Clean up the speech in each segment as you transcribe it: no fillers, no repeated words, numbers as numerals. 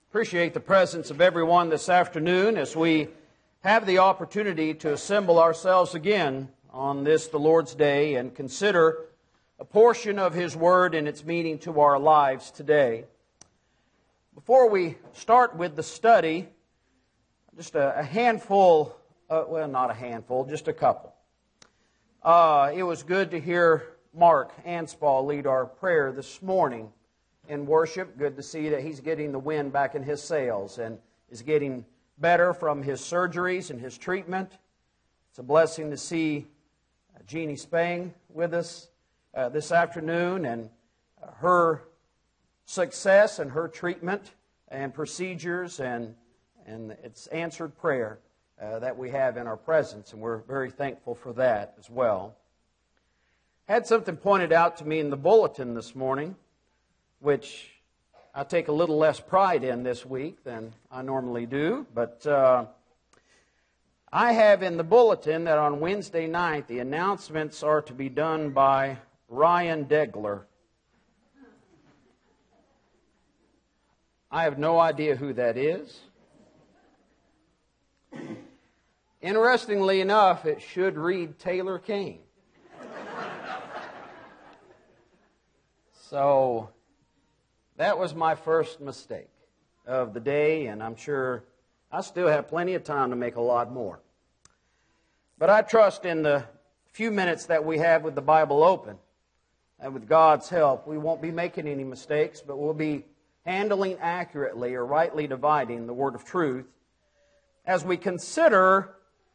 Appreciate the presence of everyone this afternoon as we have the opportunity to assemble ourselves again on this, the Lord's Day, and consider a portion of His Word and its meaning to our lives today. Before we start with the study, just a handful, well, not a handful, just a couple. It was good to hear Mark Anspaugh lead our prayer this morning in worship. Good to see that he's getting the wind back in his sails and is getting better from his surgeries and his treatment. It's a blessing to see Jeannie Spang with us this afternoon, and her success and her treatment and procedures and it's answered prayer that we have in our presence, and we're very thankful for that as well. Had something pointed out to me in the bulletin this morning, which I take a little less pride in this week than I normally do. But I have in the bulletin that on Wednesday night the announcements are to be done by Ryan Degler. I have no idea who that is. Interestingly enough, it should read Taylor Kane. So that was my first mistake of the day, and I'm sure I still have plenty of time to make a lot more. But I trust in the few minutes that we have with the Bible open, and with God's help, we won't be making any mistakes, but we'll be handling accurately or rightly dividing the word of truth as we consider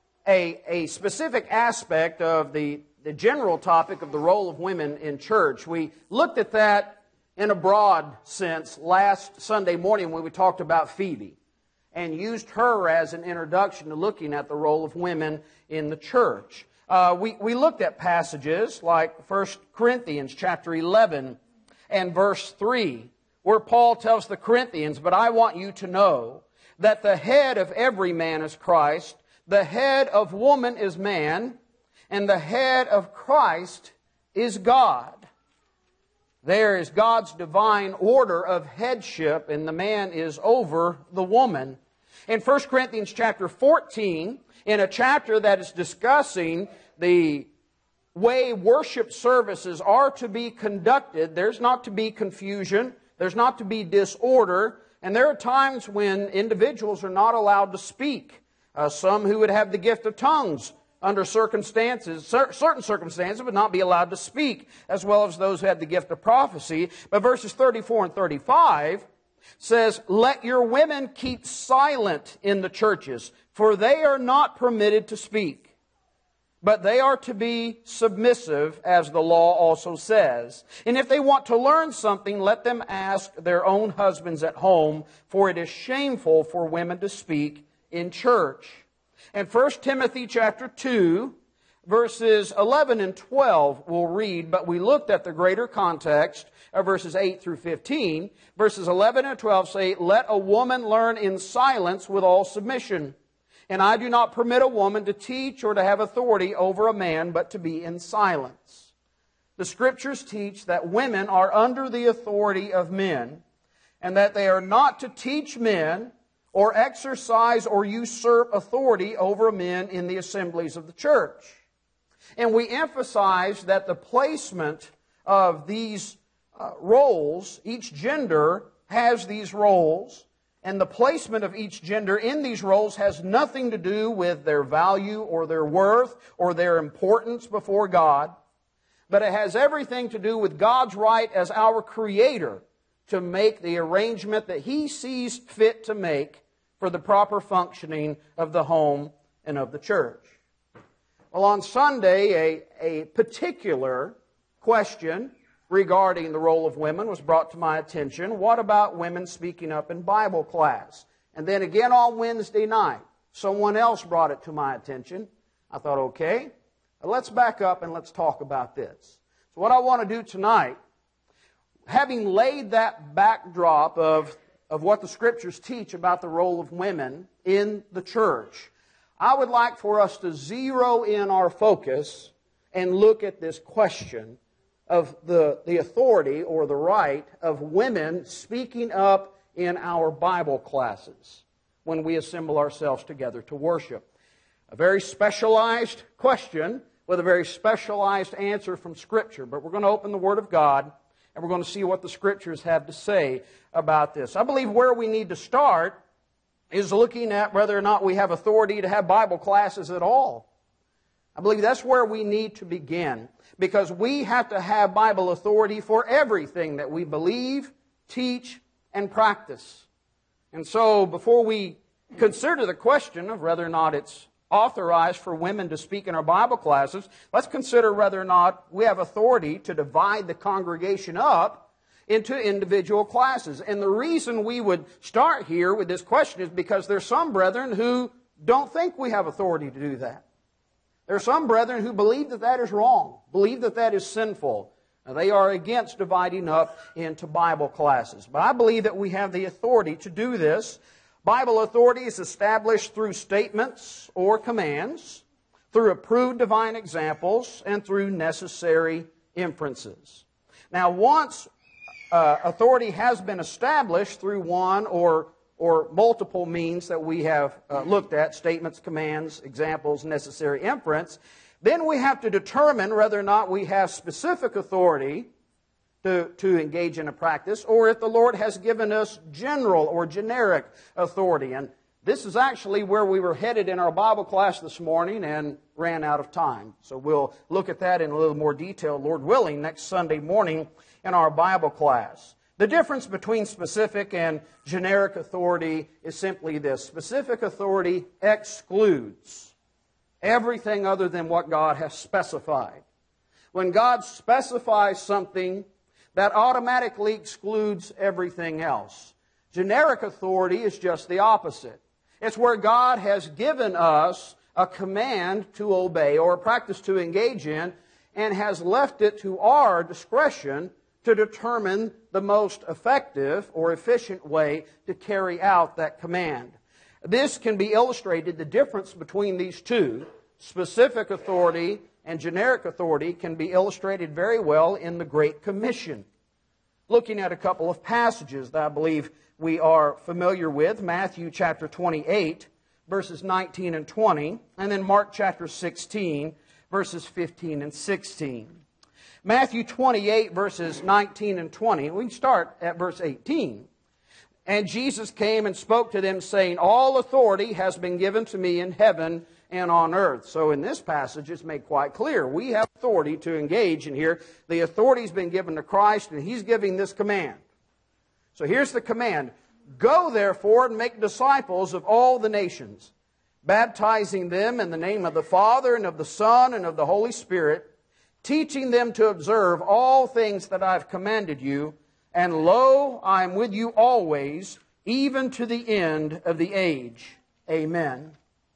a specific aspect of the general topic of the role of women in church. We looked at that in a broad sense last Sunday morning when we talked about Phoebe and used her as an introduction to looking at the role of women in the church. We looked at passages like 1 Corinthians chapter 11 and verse 3, where Paul tells the Corinthians, "But I want you to know that the head of every man is Christ, the head of woman is man, and the head of Christ is God." There is God's divine order of headship, and the man is over the woman. In 1 Corinthians chapter 14, in a chapter that is discussing the way worship services are to be conducted, there's not to be confusion, there's not to be disorder, and there are times when individuals are not allowed to speak. Some who would have the gift of tongues under circumstances, certain circumstances, would not be allowed to speak, as well as those who had the gift of prophecy. But verses 34 and 35 says, "Let your women keep silent in the churches, for they are not permitted to speak. But they are to be submissive, as the law also says. And if they want to learn something, let them ask their own husbands at home, for it is shameful for women to speak in church." And 1 Timothy chapter 2, verses 11 and 12 we'll read, but we looked at the greater context of verses 8 through 15. Verses 11 and 12 say, "Let a woman learn in silence with all submission. And I do not permit a woman to teach or to have authority over a man, but to be in silence." The Scriptures teach that women are under the authority of men, and that they are not to teach men or exercise or usurp authority over men in the assemblies of the church. And we emphasize that the placement of these roles, each gender has these roles, and the placement of each gender in these roles has nothing to do with their value or their worth or their importance before God, but it has everything to do with God's right as our Creator to make the arrangement that He sees fit to make for the proper functioning of the home and of the church. Well, on Sunday, a particular question regarding the role of women was brought to my attention. What about women speaking up in Bible class? And then again on Wednesday night, someone else brought it to my attention. I thought, okay, let's back up and let's talk about this. So what I want to do tonight, having laid that backdrop of what the Scriptures teach about the role of women in the church, I would like for us to zero in our focus and look at this question of the authority or the right of women speaking up in our Bible classes when we assemble ourselves together to worship. A very specialized question with a very specialized answer from Scripture. But we're going to open the Word of God and we're going to see what the Scriptures have to say about this. I believe where we need to start is looking at whether or not we have authority to have Bible classes at all. I believe that's where we need to begin, because we have to have Bible authority for everything that we believe, teach, and practice. And so before we consider the question of whether or not it's authorized for women to speak in our Bible classes, let's consider whether or not we have authority to divide the congregation up into individual classes. And the reason we would start here with this question is because there's some brethren who don't think we have authority to do that. There are some brethren who believe that that is wrong, believe that that is sinful. Now, they are against dividing up into Bible classes. But I believe that we have the authority to do this. Bible authority is established through statements or commands, through approved divine examples, and through necessary inferences. Now, once authority has been established through one or multiple means that we have looked at, statements, commands, examples, necessary inference, then we have to determine whether or not we have specific authority to engage in a practice, or if the Lord has given us general or generic authority. And this is actually where we were headed in our Bible class this morning and ran out of time. So we'll look at that in a little more detail, Lord willing, next Sunday morning in our Bible class. The difference between specific and generic authority is simply this. Specific authority excludes everything other than what God has specified. When God specifies something, that automatically excludes everything else. Generic authority is just the opposite. It's where God has given us a command to obey or a practice to engage in, and has left it to our discretion to determine the most effective or efficient way to carry out that command. This can be illustrated, the difference between these two, specific authority and generic authority, can be illustrated very well in the Great Commission. Looking at a couple of passages that I believe we are familiar with, Matthew chapter 28, verses 19 and 20, and then Mark chapter 16, verses 15 and 16. Matthew 28, verses 19 and 20, we can start at verse 18. And Jesus came and spoke to them, saying, all authority has been given to me in heaven and on earth. So in this passage, it's made quite clear. We have authority to engage in here. The authority has been given to Christ, and He's giving this command. So here's the command. Go, therefore, and make disciples of all the nations, baptizing them in the name of the Father, and of the Son, and of the Holy Spirit, teaching them to observe all things that I've commanded you. And lo, I am with you always, even to the end of the age. Amen.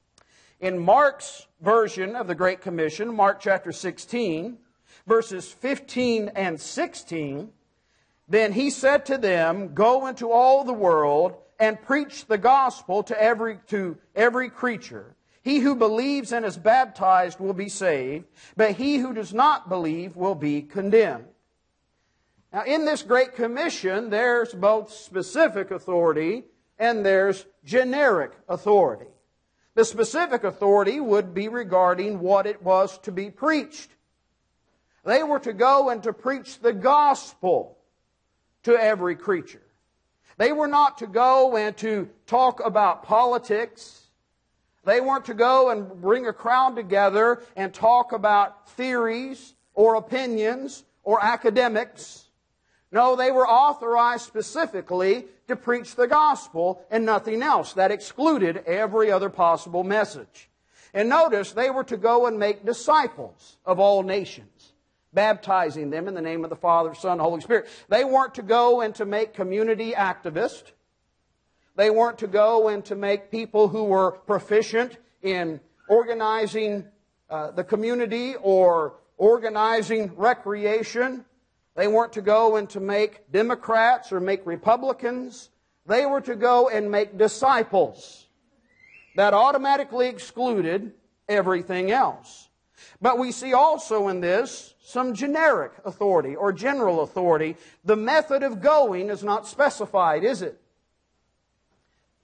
In Mark's version of the Great Commission, Mark chapter 16, verses 15 and 16, then He said to them, go into all the world and preach the gospel to every creature. He who believes and is baptized will be saved, but he who does not believe will be condemned. Now, in this Great Commission, there's both specific authority and there's generic authority. The specific authority would be regarding what it was to be preached. They were to go and to preach the gospel to every creature. They were not to go and to talk about politics. They weren't to go and bring a crowd together and talk about theories or opinions or academics. No, they were authorized specifically to preach the gospel and nothing else. That excluded every other possible message. And notice, they were to go and make disciples of all nations, baptizing them in the name of the Father, Son, and Holy Spirit. They weren't to go and to make community activists. They weren't to go and to make people who were proficient in organizing the community or organizing recreation. They weren't to go and to make Democrats or make Republicans. They were to go and make disciples. That automatically excluded everything else. But we see also in this some generic authority or general authority. The method of going is not specified, is it?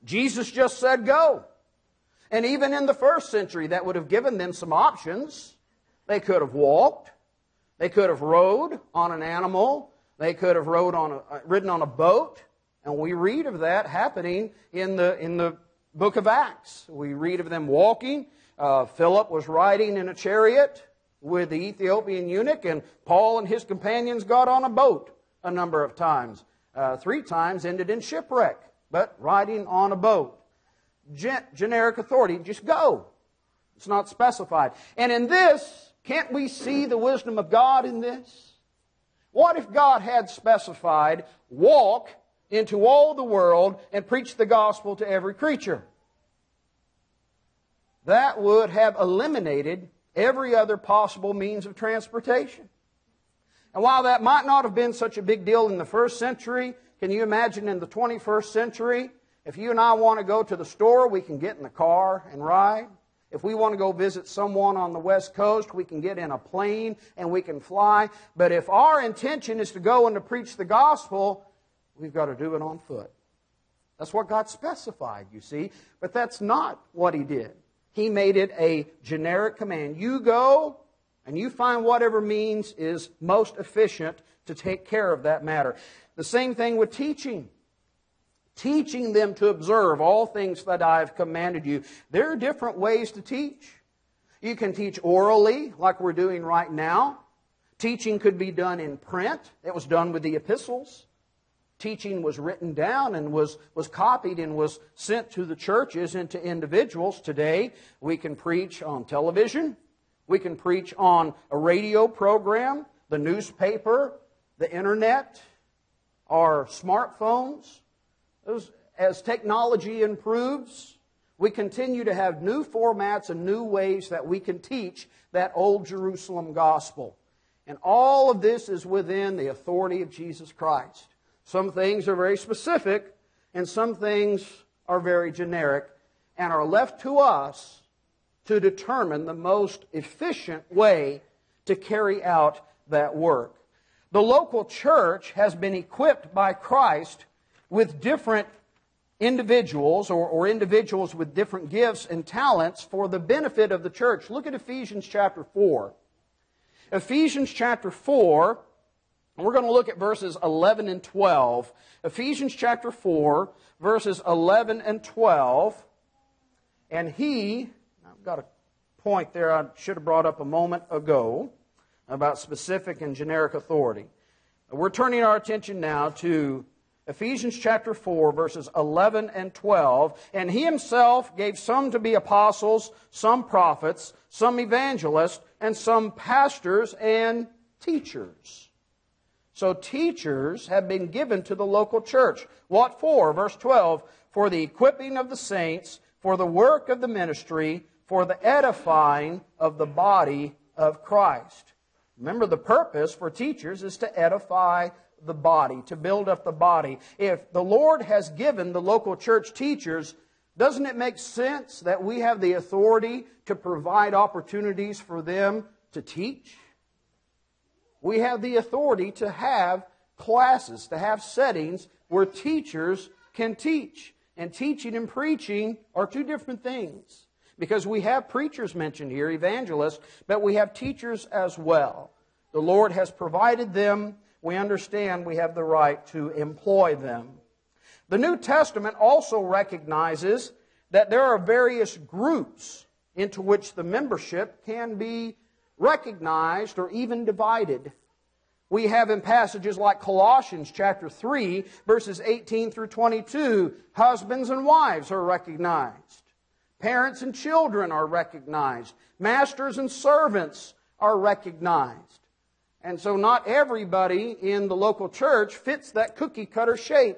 Jesus just said go. And even in the first century, that would have given them some options. They could have walked. They could have rode on an animal. They could have ridden on a boat. And we read of that happening in the book of Acts. We read of them walking. Philip was riding in a chariot with the Ethiopian eunuch, and Paul and his companions got on a boat a number of times. 3 times ended in shipwreck, but riding on a boat. Generic authority, just go. It's not specified. And in this, can't we see the wisdom of God in this? What if God had specified, walk into all the world and preach the gospel to every creature? That would have eliminated every other possible means of transportation. And while that might not have been such a big deal in the first century, can you imagine in the 21st century, if you and I want to go to the store, we can get in the car and ride. If we want to go visit someone on the West Coast, we can get in a plane and we can fly. But if our intention is to go and to preach the gospel, we've got to do it on foot. That's what God specified, you see. But that's not what He did. He made it a generic command. You go and you find whatever means is most efficient to take care of that matter. The same thing with teaching. Teaching them to observe all things that I have commanded you. There are different ways to teach. You can teach orally, like we're doing right now. Teaching could be done in print. It was done with the epistles. Teaching was written down and was copied and was sent to the churches and to individuals. Today, we can preach on television. We can preach on a radio program, the newspaper, the internet, our smartphones. As technology improves, we continue to have new formats and new ways that we can teach that old Jerusalem gospel. And all of this is within the authority of Jesus Christ. Some things are very specific, and some things are very generic, and are left to us to determine the most efficient way to carry out that work. The local church has been equipped by Christ with different individuals or individuals with different gifts and talents for the benefit of the church. Look at Ephesians chapter 4. Ephesians chapter 4, and we're going to look at verses 11 and 12. Ephesians chapter 4, verses 11 and 12. And I've got a point there I should have brought up a moment ago about specific and generic authority. We're turning our attention now to Ephesians chapter 4, verses 11 and 12. And He Himself gave some to be apostles, some prophets, some evangelists, and some pastors and teachers. So teachers have been given to the local church. What for? Verse 12, for the equipping of the saints, for the work of the ministry, for the edifying of the body of Christ. Remember, the purpose for teachers is to edify the body, to build up the body. If the Lord has given the local church teachers, doesn't it make sense that we have the authority to provide opportunities for them to teach? We have the authority to have classes, to have settings where teachers can teach. And teaching and preaching are two different things. Because we have preachers mentioned here, evangelists, but we have teachers as well. The Lord has provided them. We understand we have the right to employ them. The New Testament also recognizes that there are various groups into which the membership can be recognized or even divided. We have in passages like Colossians chapter 3, verses 18 through 22, husbands and wives are recognized. Parents and children are recognized. Masters and servants are recognized. And so not everybody in the local church fits that cookie cutter shape.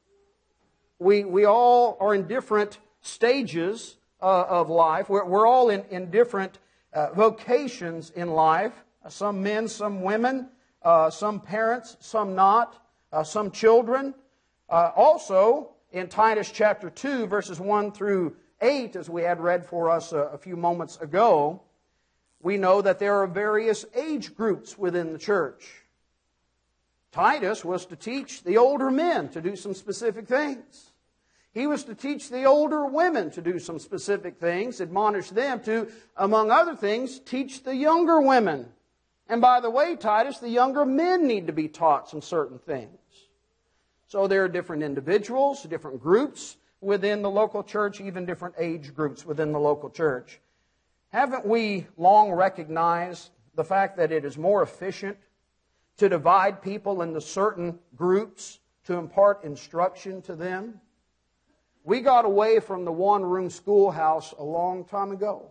We all are in different stages of life. We're all in different vocations in life. Some men, some women, some parents, some not, some children. Also, in Titus chapter 2, verses 1 through 8, as we had read for us a few moments ago, we know that there are various age groups within the church. Titus was to teach the older men to do some specific things. He was to teach the older women to do some specific things, admonish them to, among other things, teach the younger women. And by the way, Titus, the younger men need to be taught some certain things. So there are different individuals, different groups within the local church, even different age groups within the local church. Haven't we long recognized the fact that it is more efficient to divide people into certain groups to impart instruction to them? We got away from the one-room schoolhouse a long time ago.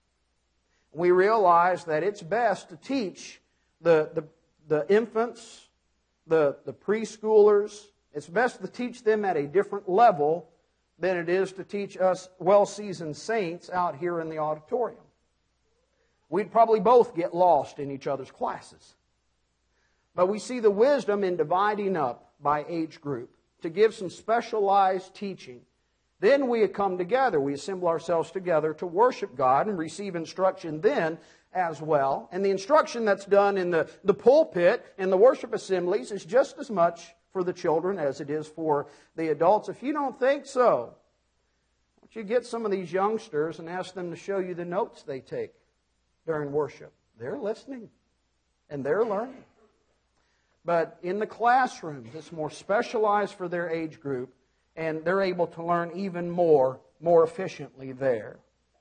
We realized that it's best to teach the infants, the preschoolers. It's best to teach them at a different level than it is to teach us well-seasoned saints out here in the auditorium. We'd probably both get lost in each other's classes. But we see the wisdom in dividing up by age group to give some specialized teaching. Then we come together. We assemble ourselves together to worship God and receive instruction then as well. And the instruction that's done in the pulpit and the worship assemblies is just as much for the children as it is for the adults. If you don't think so, why don't you get some of these youngsters and ask them to show you the notes they take during worship. They're listening and they're learning. But in the classrooms, it's more specialized for their age group, and they're able to learn even more efficiently there.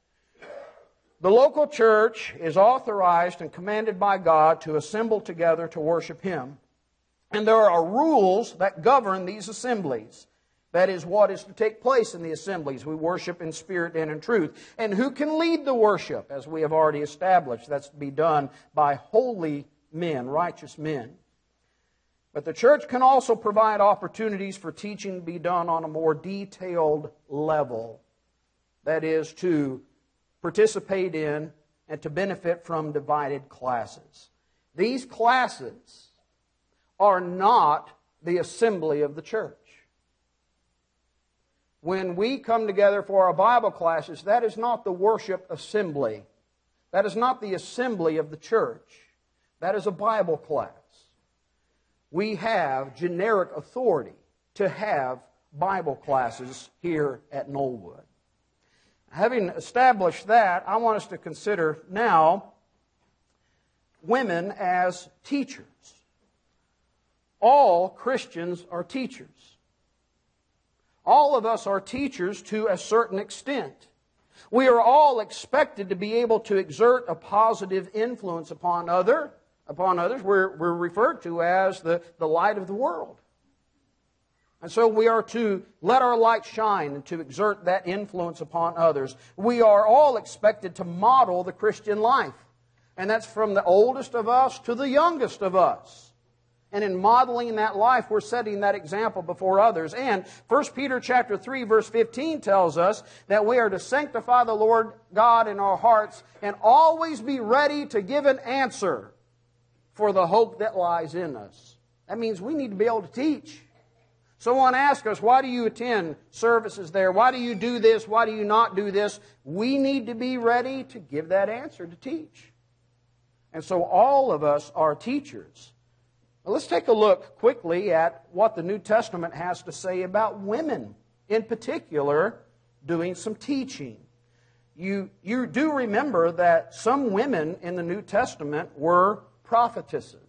The local church is authorized and commanded by God to assemble together to worship Him. And there are rules that govern these assemblies. That is what is to take place in the assemblies. We worship in spirit and in truth. And who can lead the worship, as we have already established? That's to be done by holy men, righteous men. But the church can also provide opportunities for teaching to be done on a more detailed level. That is, to participate in and to benefit from divided classes. These classes are not the assembly of the church. When we come together for our Bible classes, that is not the worship assembly. That is not the assembly of the church. That is a Bible class. We have generic authority to have Bible classes here at Knollwood. Having established that, I want us to consider now women as teachers. All Christians are teachers. All of us are teachers to a certain extent. We are all expected to be able to exert a positive influence upon others. We're referred to as the light of the world. And so we are to let our light shine and to exert that influence upon others. We are all expected to model the Christian life. And that's from the oldest of us to the youngest of us. And in modeling that life, we're setting that example before others. And 1 Peter chapter 3, verse 15 tells us that we are to sanctify the Lord God in our hearts and always be ready to give an answer for the hope that lies in us. That means we need to be able to teach. Someone asks us, why do you attend services there? Why do you do this? Why do you not do this? We need to be ready to give that answer, to teach. And so all of us are teachers. Now let's take a look quickly at what the New Testament has to say about women, in particular, doing some teaching. You do remember that some women in the New Testament were prophetesses.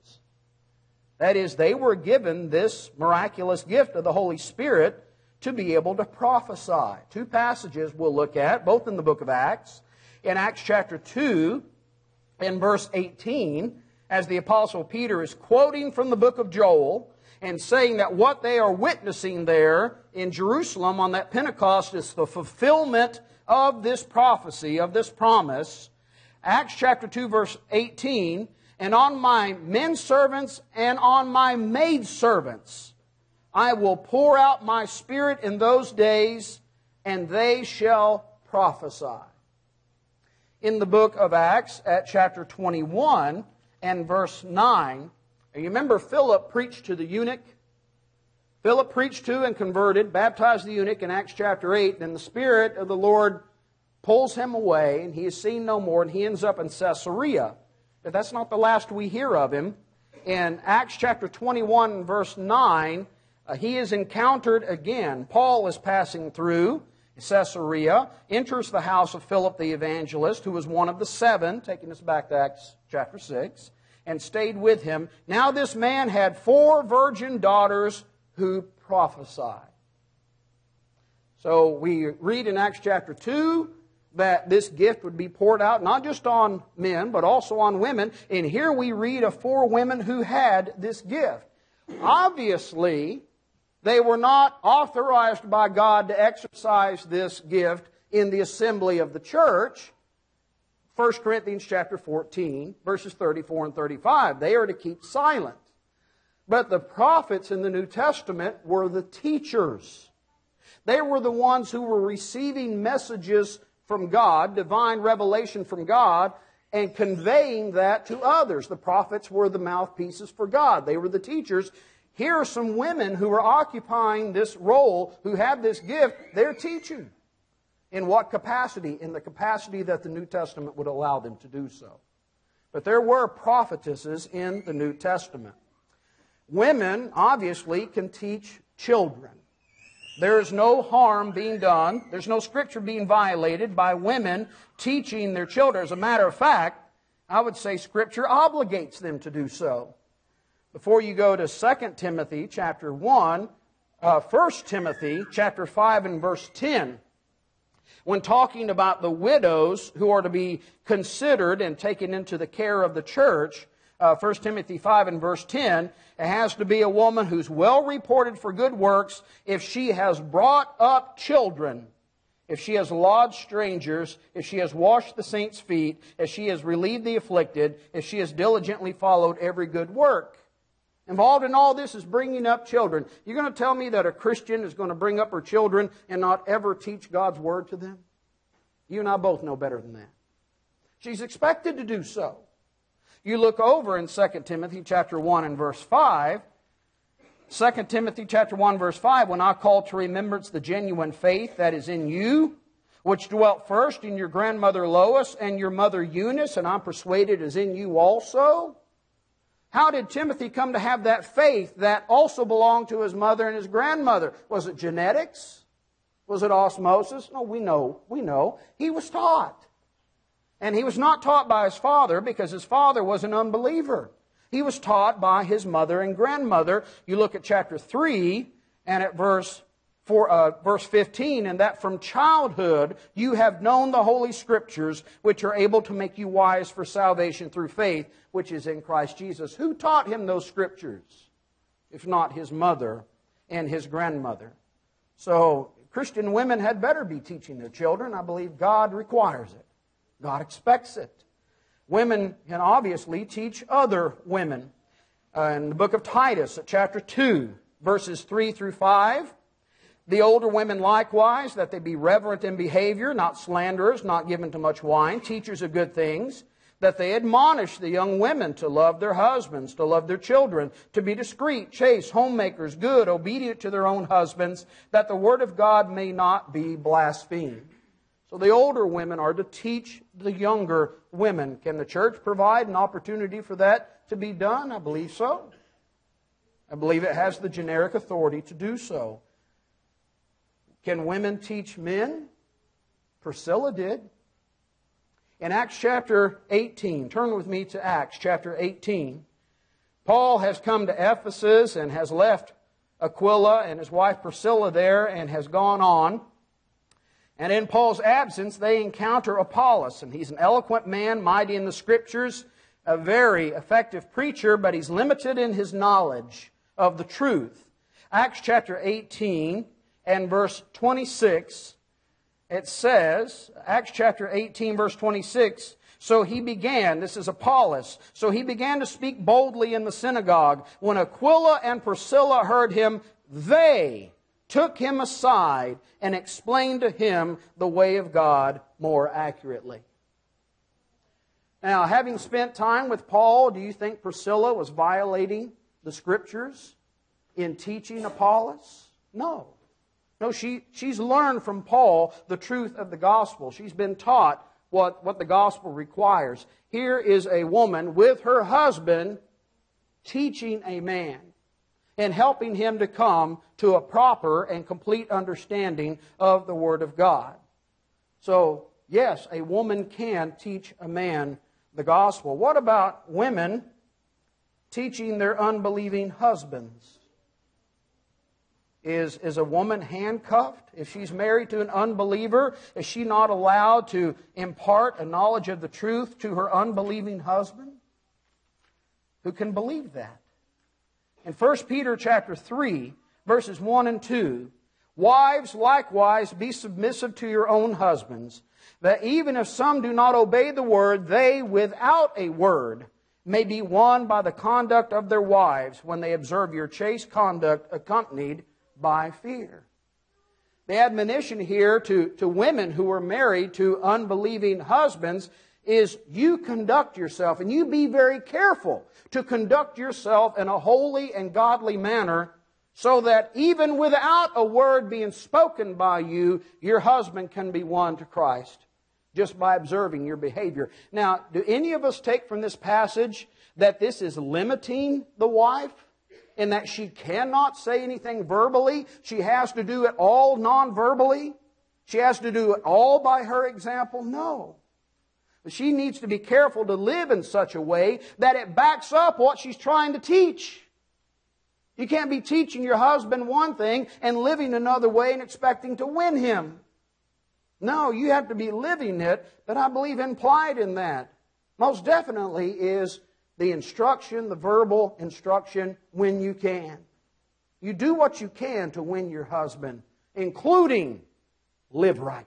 That is, they were given this miraculous gift of the Holy Spirit to be able to prophesy. Two passages we'll look at, both in the book of Acts. In Acts chapter 2, in verse 18, as the Apostle Peter is quoting from the book of Joel and saying that what they are witnessing there in Jerusalem on that Pentecost is the fulfillment of this prophecy, of this promise. Acts chapter 2, verse 18, and on my men servants and on my maid servants I will pour out my Spirit in those days, and they shall prophesy. In the book of Acts, at chapter 21 and verse 9, you remember Philip preached to the eunuch? Philip preached to and converted, baptized the eunuch in Acts chapter 8, and the Spirit of the Lord pulls him away, and he is seen no more, and he ends up in Caesarea. But that's not the last we hear of him. In Acts chapter 21 verse 9, He is encountered again. Paul is passing through Caesarea, enters the house of Philip the evangelist, who was one of the 7, taking us back to Acts chapter 6, and stayed with him. Now this man had 4 virgin daughters who prophesied. So we read in Acts chapter 2 that this gift would be poured out not just on men, but also on women. And here we read of 4 women who had this gift. Obviously, they were not authorized by God to exercise this gift in the assembly of the church. 1 Corinthians chapter 14, verses 34 and 35. They are to keep silent. But the prophets in the New Testament were the teachers. They were the ones who were receiving messages from God, divine revelation from God, and conveying that to others. The prophets were the mouthpieces for God. They were the teachers. Here are some women who are occupying this role, who have this gift. They're teaching. In what capacity? In the capacity that the New Testament would allow them to do so. But there were prophetesses in the New Testament. Women, obviously, can teach children. There is no harm being done. There's no scripture being violated by women teaching their children. As a matter of fact, I would say Scripture obligates them to do so. Before you go to 2 Timothy chapter 1, 1 Timothy chapter 5 and verse 10, when talking about the widows who are to be considered and taken into the care of the church, 1 Timothy 5 and verse 10, it has to be a woman who's well reported for good works if she has brought up children, if she has lodged strangers, if she has washed the saints' feet, if she has relieved the afflicted, if she has diligently followed every good work. Involved in all this is bringing up children. You're going to tell me that a Christian is going to bring up her children and not ever teach God's Word to them? You and I both know better than that. She's expected to do so. You look over in 2 Timothy chapter 1 and verse 5. 2 Timothy chapter 1 verse 5, when I call to remembrance the genuine faith that is in you, which dwelt first in your grandmother Lois and your mother Eunice, and I'm persuaded is in you also. How did Timothy come to have that faith that also belonged to his mother and his grandmother? Was it genetics? Was it osmosis? No, we know. He was taught. And he was not taught by his father because his father was an unbeliever. He was taught by his mother and grandmother. You look at chapter 3 and at verse 15, and that from childhood you have known the Holy Scriptures, which are able to make you wise for salvation through faith, which is in Christ Jesus. Who taught him those Scriptures, if not his mother and his grandmother? So Christian women had better be teaching their children. I believe God requires it. God expects it. Women can obviously teach other women. In the book of Titus, at chapter 2, verses 3 through 5, the older women likewise, that they be reverent in behavior, not slanderers, not given to much wine, teachers of good things, that they admonish the young women to love their husbands, to love their children, to be discreet, chaste, homemakers, good, obedient to their own husbands, that the word of God may not be blasphemed. So the older women are to teach the younger women. Can the church provide an opportunity for that to be done? I believe so. I believe it has the generic authority to do so. Can women teach men? Priscilla did. In Acts chapter 18, turn with me to Acts chapter 18. Paul has come to Ephesus and has left Aquila and his wife Priscilla there and has gone on. And in Paul's absence, they encounter Apollos, and he's an eloquent man, mighty in the Scriptures, a very effective preacher, but he's limited in his knowledge of the truth. Acts chapter 18 and verse 26, it says, Acts chapter 18, verse 26, so he began, this is Apollos, so he began to speak boldly in the synagogue. When Aquila and Priscilla heard him, they took him aside and explained to him the way of God more accurately. Now, having spent time with Paul, do you think Priscilla was violating the Scriptures in teaching Apollos? No. No, she's learned from Paul the truth of the gospel. She's been taught what the gospel requires. Here is a woman with her husband teaching a man. in helping him to come to a proper and complete understanding of the Word of God. So, yes, a woman can teach a man the gospel. What about women teaching their unbelieving husbands? Is a woman handcuffed? If she's married to an unbeliever, is she not allowed to impart a knowledge of the truth to her unbelieving husband? Who can believe that? In 1 Peter chapter 3, verses 1 and 2, wives likewise be submissive to your own husbands, that even if some do not obey the word, they without a word may be won by the conduct of their wives when they observe your chaste conduct accompanied by fear. The admonition here to women who are married to unbelieving husbands is you conduct yourself, and you be very careful to conduct yourself in a holy and godly manner, so that even without a word being spoken by you, your husband can be won to Christ just by observing your behavior. Now, do any of us take from this passage that this is limiting the wife, in that she cannot say anything verbally? She has to do it all non-verbally? She has to do it all by her example? No. She needs to be careful to live in such a way that it backs up what she's trying to teach. You can't be teaching your husband one thing and living another way and expecting to win him. No, you have to be living it, but I believe implied in that most definitely is the instruction, the verbal instruction, when you can. You do what you can to win your husband, including live right.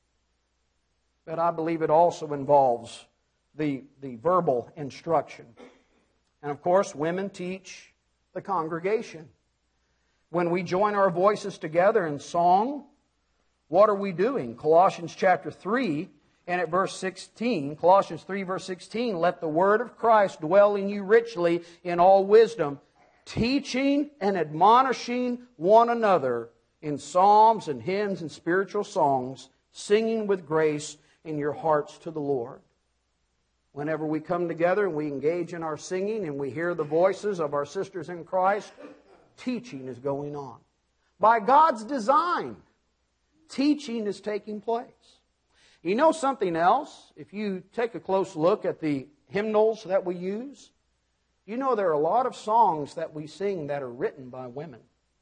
But I believe it also involves the verbal instruction. And of course, women teach the congregation. When we join our voices together in song, what are we doing? Colossians chapter 3 and at verse 16, Colossians 3 verse 16, let the word of Christ dwell in you richly in all wisdom, teaching and admonishing one another in psalms and hymns and spiritual songs, singing with grace in your hearts to the Lord. Whenever we come together and we engage in our singing and we hear the voices of our sisters in Christ, teaching is going on. By God's design, teaching is taking place. You know something else? If you take a close look at the hymnals that we use, you know there are a lot of songs that we sing that are written by women.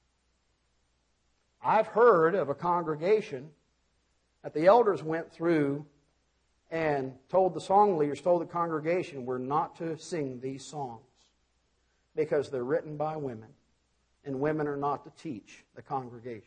I've heard of a congregation that the elders went through and told the song leaders, told the congregation, we're not to sing these songs because they're written by women, and women are not to teach the congregation.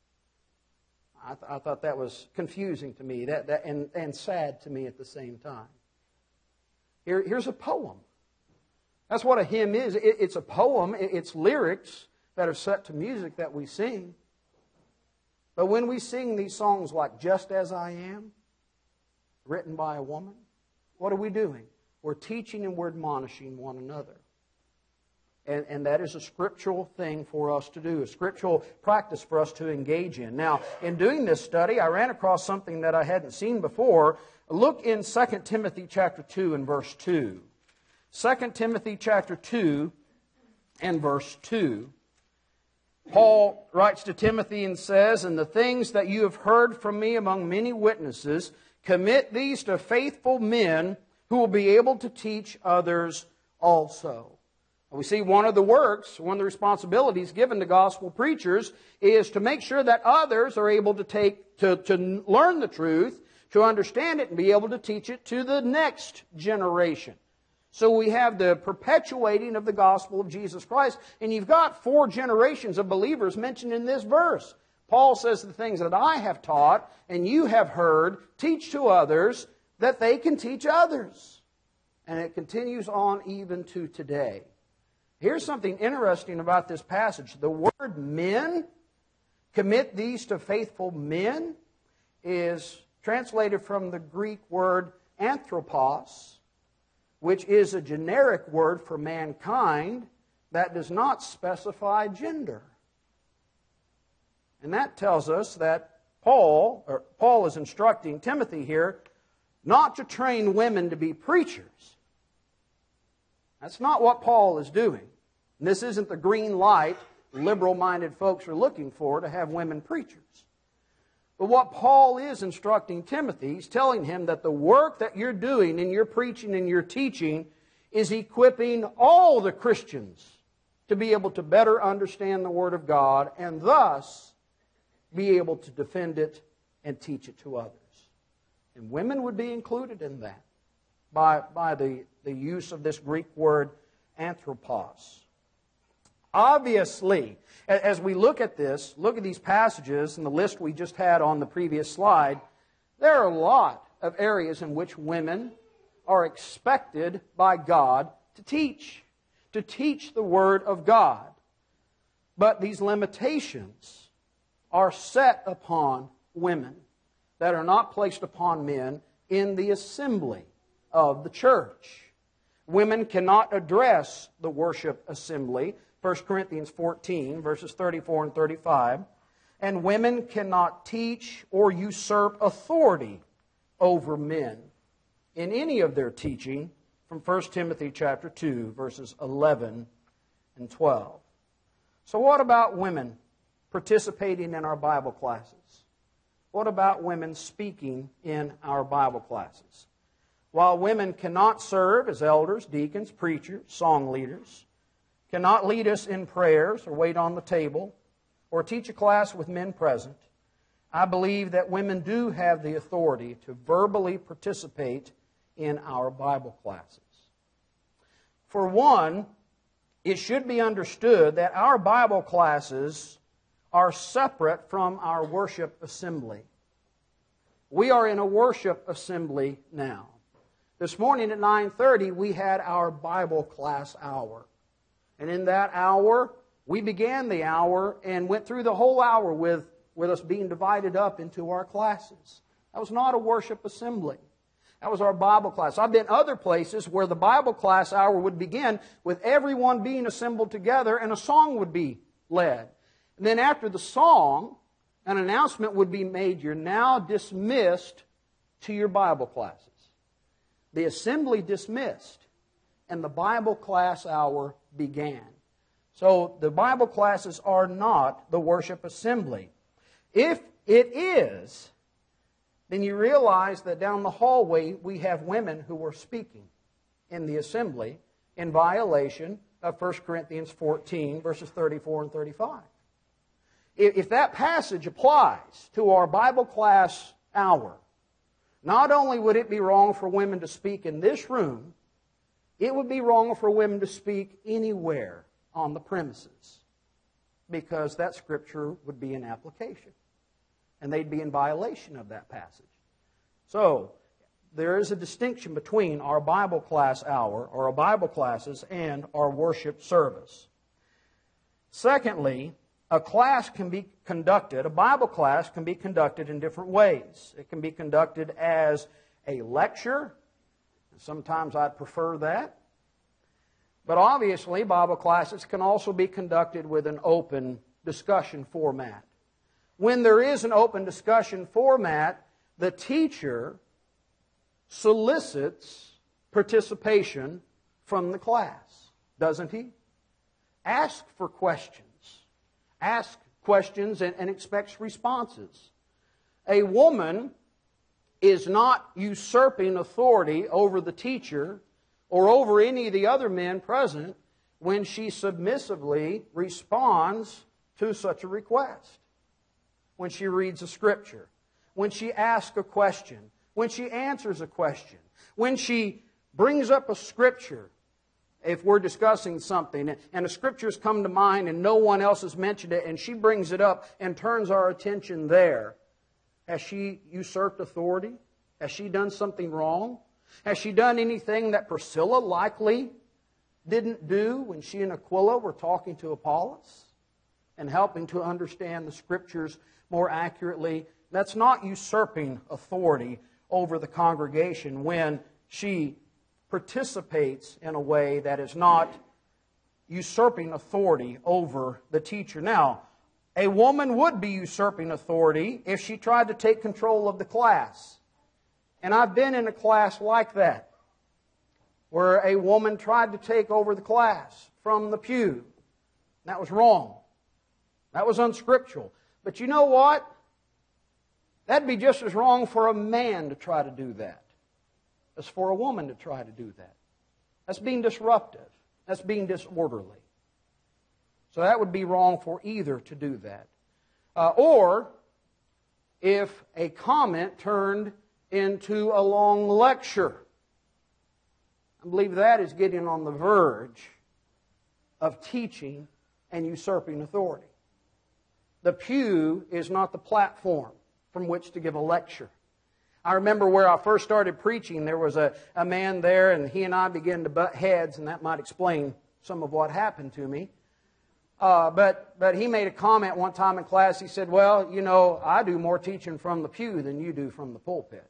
I thought that was confusing to me and sad to me at the same time. Here's a poem. That's what a hymn is. It's a poem. It's lyrics that are set to music that we sing. But when we sing these songs like Just As I Am, written by a woman, what are we doing? We're teaching and we're admonishing one another. And that is a scriptural thing for us to do, a scriptural practice for us to engage in. Now, in doing this study, I ran across something that I hadn't seen before. Look in 2 Timothy chapter 2 and verse 2. 2 Timothy chapter 2 and verse 2. Paul writes to Timothy and says, and the things that you have heard from me among many witnesses, commit these to faithful men who will be able to teach others also. We see one of the works, one of the responsibilities given to gospel preachers is to make sure that others are able to learn the truth, to understand it, and be able to teach it to the next generation. So we have the perpetuating of the gospel of Jesus Christ, and you've got 4 generations of believers mentioned in this verse. Paul says the things that I have taught and you have heard, teach to others that they can teach others. And it continues on even to today. Here's something interesting about this passage. The word men, commit these to faithful men, is translated from the Greek word anthropos, which is a generic word for mankind that does not specify gender. And that tells us that Paul is instructing Timothy here not to train women to be preachers. That's not what Paul is doing. And this isn't the green light liberal-minded folks are looking for, to have women preachers. But what Paul is instructing Timothy, he's telling him that the work that you're doing in your preaching and your teaching is equipping all the Christians to be able to better understand the Word of God and thus be able to defend it and teach it to others. And women would be included in that by the use of this Greek word anthropos. Obviously, as we look at this, look at these passages and the list we just had on the previous slide, there are a lot of areas in which women are expected by God to teach the Word of God. But these limitations are set upon women that are not placed upon men in the assembly of the church. Women cannot address the worship assembly, 1 Corinthians 14, verses 34 and 35, and women cannot teach or usurp authority over men in any of their teaching, from 1 Timothy chapter 2, verses 11 and 12. So what about women participating in our Bible classes? What about women speaking in our Bible classes? While women cannot serve as elders, deacons, preachers, song leaders, cannot lead us in prayers or wait on the table, or teach a class with men present, I believe that women do have the authority to verbally participate in our Bible classes. For one, it should be understood that our Bible classes are separate from our worship assembly. We are in a worship assembly now. This morning at 9:30, we had our Bible class hour. And in that hour, we began the hour and went through the whole hour with us being divided up into our classes. That was not a worship assembly. That was our Bible class. I've been other places where the Bible class hour would begin with everyone being assembled together and a song would be led. And then after the song, an announcement would be made, you're now dismissed to your Bible classes. The assembly dismissed, and the Bible class hour began. So the Bible classes are not the worship assembly. If it is, then you realize that down the hallway we have women who are speaking in the assembly in violation of 1 Corinthians 14, verses 34 and 35. If that passage applies to our Bible class hour, not only would it be wrong for women to speak in this room, it would be wrong for women to speak anywhere on the premises, because that scripture would be in application, and they'd be in violation of that passage. So, there is a distinction between our Bible class hour, or our Bible classes, and our worship service. Secondly, a class can be conducted, a Bible class can be conducted in different ways. It can be conducted as a lecture. Sometimes I'd prefer that. But obviously, Bible classes can also be conducted with an open discussion format. When there is an open discussion format, the teacher solicits participation from the class, doesn't he? Ask for questions. Ask questions and expects responses. A woman is not usurping authority over the teacher or over any of the other men present when she submissively responds to such a request. When she reads a scripture, when she asks a question, when she answers a question, when she brings up a scripture. If we're discussing something and a scripture's come to mind and no one else has mentioned it and she brings it up and turns our attention there, has she usurped authority? Has she done something wrong? Has she done anything that Priscilla likely didn't do when she and Aquila were talking to Apollos and helping to understand the scriptures more accurately? That's not usurping authority over the congregation when she participates in a way that is not usurping authority over the teacher. Now, a woman would be usurping authority if she tried to take control of the class. And I've been in a class like that, where a woman tried to take over the class from the pew. That was wrong. That was unscriptural. But you know what? That'd be just as wrong for a man to try to do that as for a woman to try to do that. That's being disruptive. That's being disorderly. So that would be wrong for either to do that. Or if a comment turned into a long lecture. I believe that is getting on the verge of teaching and usurping authority. The pew is not the platform from which to give a lecture. I remember where I first started preaching, there was a man there, and he and I began to butt heads, and that might explain some of what happened to me. But he made a comment one time in class. He said, well, you know, I do more teaching from the pew than you do from the pulpit.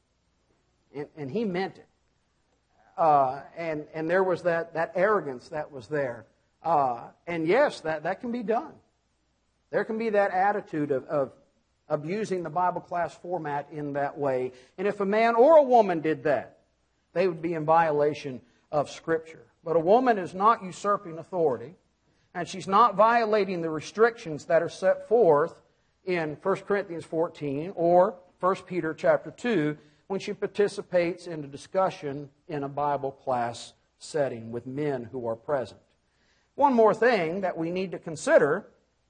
And he meant it. And there was that arrogance that was there. And yes, that can be done. There can be that attitude of abusing the Bible class format in that way. And if a man or a woman did that, they would be in violation of Scripture. But a woman is not usurping authority, and she's not violating the restrictions that are set forth in 1 Corinthians 14 or 1 Peter chapter 2 when she participates in a discussion in a Bible class setting with men who are present. One more thing that we need to consider: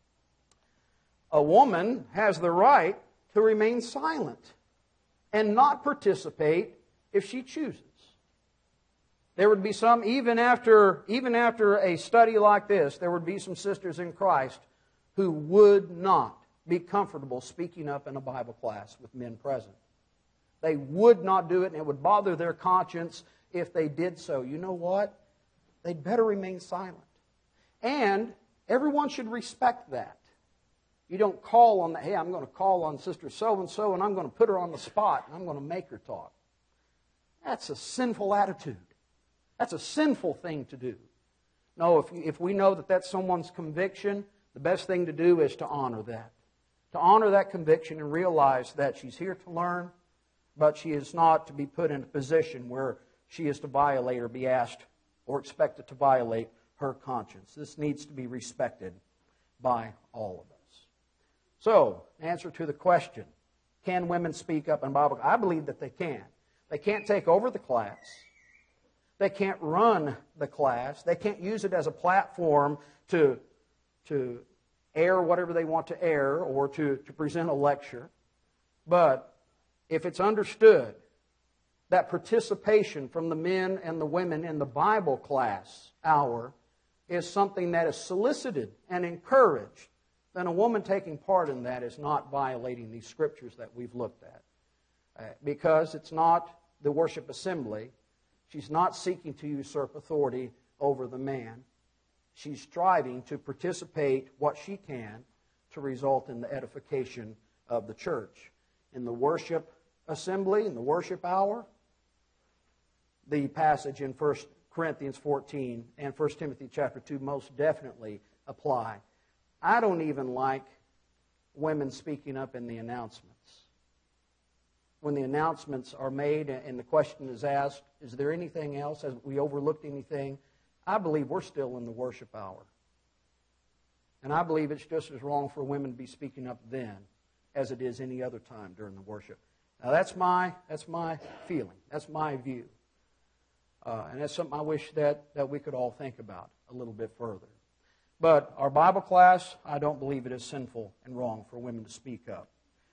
a woman has the right to remain silent and not participate if she chooses. There would be some, even after a study like this, there would be some sisters in Christ who would not be comfortable speaking up in a Bible class with men present. They would not do it, and it would bother their conscience if they did so. You know what? They'd better remain silent. And everyone should respect that. You don't call on that, hey, I'm going to call on Sister so-and-so, and I'm going to put her on the spot, and I'm going to make her talk. That's a sinful attitude. That's a sinful thing to do. No, if we know that that's someone's conviction, the best thing to do is to honor that. To honor that conviction and realize that she's here to learn, but she is not to be put in a position where she is to violate or be asked or expected to violate her conscience. This needs to be respected by all of us. So, answer to the question, can women speak up in Bible? I believe that they can. They can't take over the class. They can't run the class. They can't use it as a platform to air whatever they want to air or to present a lecture. But if it's understood that participation from the men and the women in the Bible class hour is something that is solicited and encouraged, then a woman taking part in that is not violating these scriptures that we've looked at. Because it's not the worship assembly. She's not seeking to usurp authority over the man. She's striving to participate what she can to result in the edification of the church. In the worship assembly, in the worship hour, the passage in 1 Corinthians 14 and 1 Timothy chapter 2 most definitely apply. I don't even like women speaking up in the announcements. When the announcements are made and the question is asked, is there anything else? Have we overlooked anything? I believe we're still in the worship hour. And I believe it's just as wrong for women to be speaking up then as it is any other time during the worship. Now that's my feeling. That's my view. And that's something I wish that we could all think about a little bit further. But our Bible class, I don't believe it is sinful and wrong for women to speak up.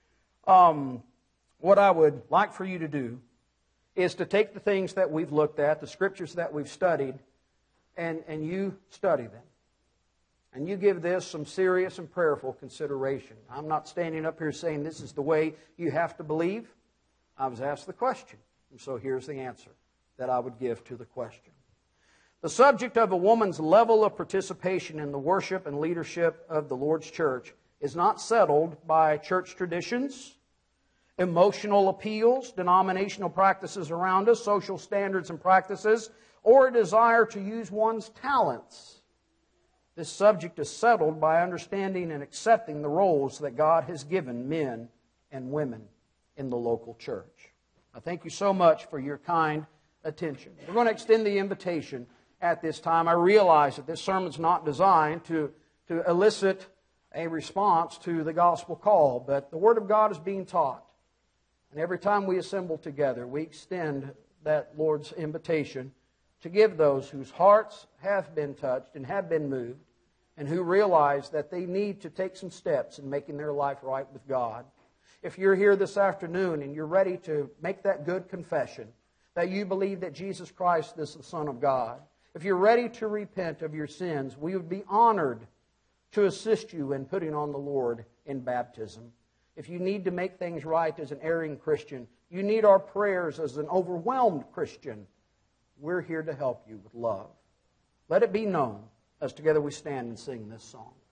What I would like for you to do is to take the things that we've looked at, the scriptures that we've studied, and you study them. And you give this some serious and prayerful consideration. I'm not standing up here saying this is the way you have to believe. I was asked the question, and so here's the answer that I would give to the question. The subject of a woman's level of participation in the worship and leadership of the Lord's church is not settled by church traditions, emotional appeals, denominational practices around us, social standards and practices, or a desire to use one's talents. This subject is settled by understanding and accepting the roles that God has given men and women in the local church. I thank you so much for your kind attention. We're going to extend the invitation at this time. I realize that this sermon is not designed to elicit a response to the gospel call, but the Word of God is being taught. And every time we assemble together, we extend that Lord's invitation to give those whose hearts have been touched and have been moved, and who realize that they need to take some steps in making their life right with God. If you're here this afternoon and you're ready to make that good confession, that you believe that Jesus Christ is the Son of God, if you're ready to repent of your sins, we would be honored to assist you in putting on the Lord in baptism. If you need to make things right as an erring Christian, you need our prayers as an overwhelmed Christian, we're here to help you with love. Let it be known as together we stand and sing this song.